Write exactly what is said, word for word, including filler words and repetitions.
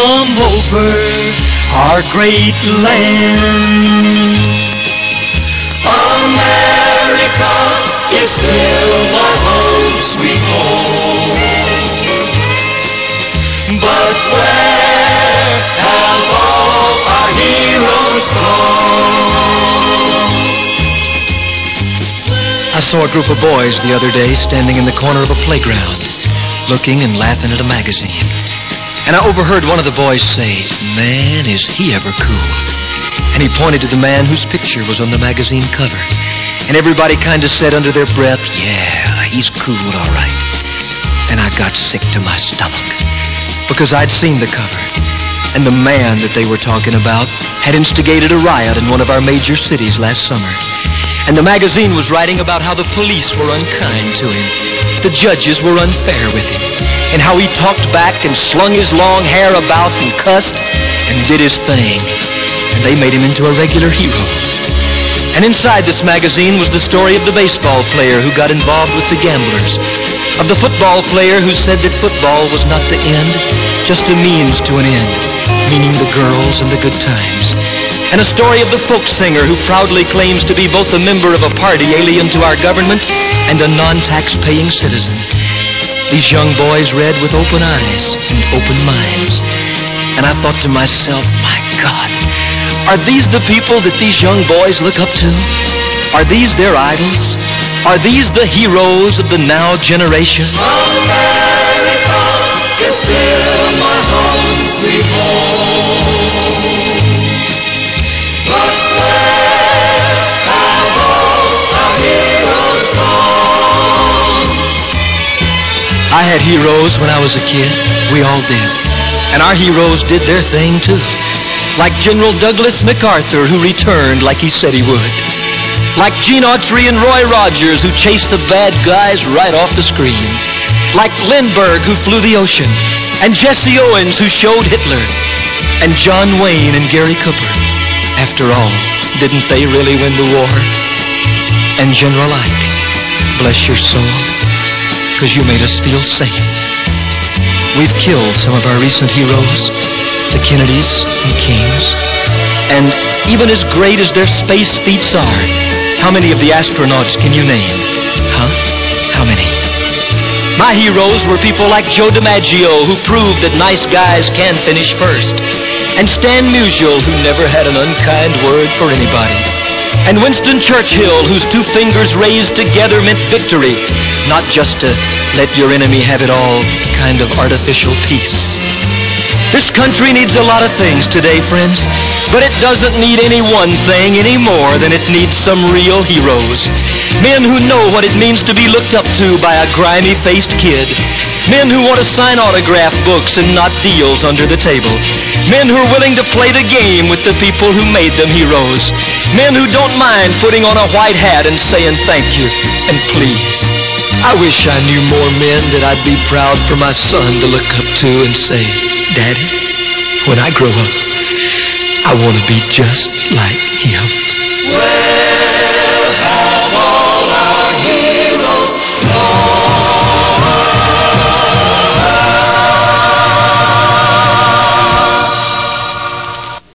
come over our great land. America is still my home, sweet home. But where have all our heroes gone? I saw a group of boys the other day standing in the corner of a playground, looking and laughing at a magazine. And I overheard one of the boys say, "Man, is he ever cool." And he pointed to the man whose picture was on the magazine cover. And everybody kind of said under their breath, "Yeah, he's cool, all right." And I got sick to my stomach, because I'd seen the cover. And the man that they were talking about had instigated a riot in one of our major cities last summer. And the magazine was writing about how the police were unkind to him, the judges were unfair with him, and how he talked back and slung his long hair about and cussed and did his thing. And they made him into a regular hero. And inside this magazine was the story of the baseball player who got involved with the gamblers, of the football player who said that football was not the end, just a means to an end, meaning the girls and the good times. And a story of the folk singer who proudly claims to be both a member of a party alien to our government and a non-tax-paying citizen. These young boys read with open eyes and open minds. And I thought to myself, my God, are these the people that these young boys look up to? Are these their idols? Are these the heroes of the now generation? America is still my home, sweet home. But where have all our heroes gone? I had heroes when I was a kid. We all did. And our heroes did their thing too. Like General Douglas MacArthur, who returned like he said he would. Like Gene Autry and Roy Rogers, who chased the bad guys right off the screen. Like Lindbergh, who flew the ocean. And Jesse Owens, who showed Hitler. And John Wayne and Gary Cooper. After all, didn't they really win the war? And General Ike, bless your soul, because you made us feel safe. We've killed some of our recent heroes, the Kennedys and Kings. And even as great as their space feats are, how many of the astronauts can you name? Huh? How many? My heroes were people like Joe DiMaggio, who proved that nice guys can finish first. And Stan Musial, who never had an unkind word for anybody. And Winston Churchill, whose two fingers raised together meant victory, not just to let your enemy have it all kind of artificial peace. This country needs a lot of things today, friends, but it doesn't need any one thing any more than it needs some real heroes. Men who know what it means to be looked up to by a grimy-faced kid. Men who want to sign autograph books and not deals under the table. Men who are willing to play the game with the people who made them heroes. Men who don't mind putting on a white hat and saying thank you and please. I wish I knew more men that I'd be proud for my son to look up to and say, "Daddy, when I grow up, I want to be just like him."